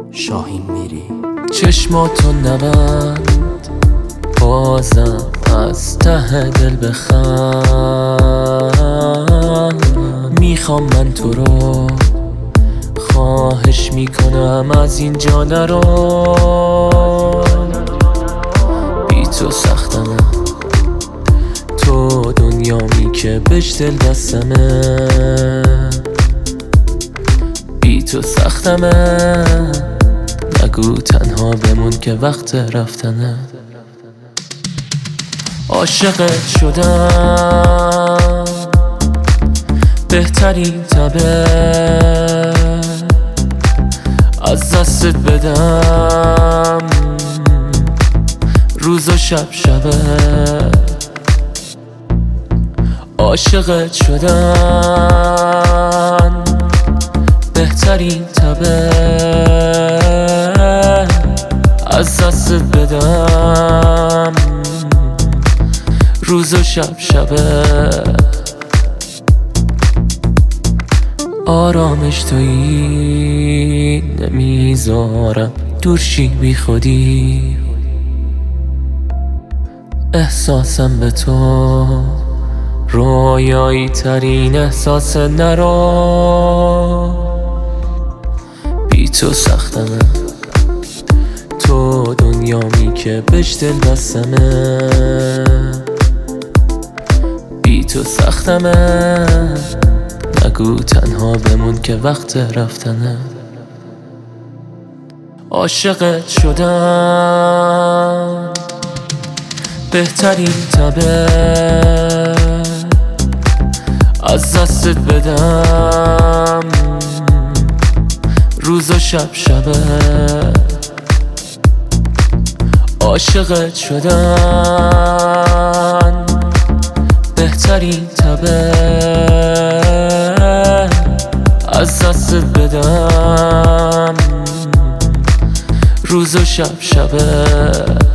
شاهین میری. چشماتو نبند، بازم از ته دل بخند. میخوام من تو رو، خواهش میکنم از اینجا نرو. بی تو سختمه، تو دنیامی که بهش دل بستمه. بی تو سختمه، نگو تنها بمون که وقت رفتنه. عاشقت شدم، بهترین تبه از دستت بدم. روز و شب شبه عاشقت شدم، بهترین تبه از دستت بدم. روز و شب شبه آرامش تویی، نمیذارم دورشی بی خودی. احساسم به تو رویایی ترین احساس، نرو. بی تو سختمه، تو دنیامی که بهش دل بستمه. بی تو سختمه، نگو تنها بمون که وقت رفتنه. عاشقت شدم، بهترین تبه از دستت بدم. روز و شب شبه عاشقت شدم، بهترین تبه از دستت بدم. روز و شب شبه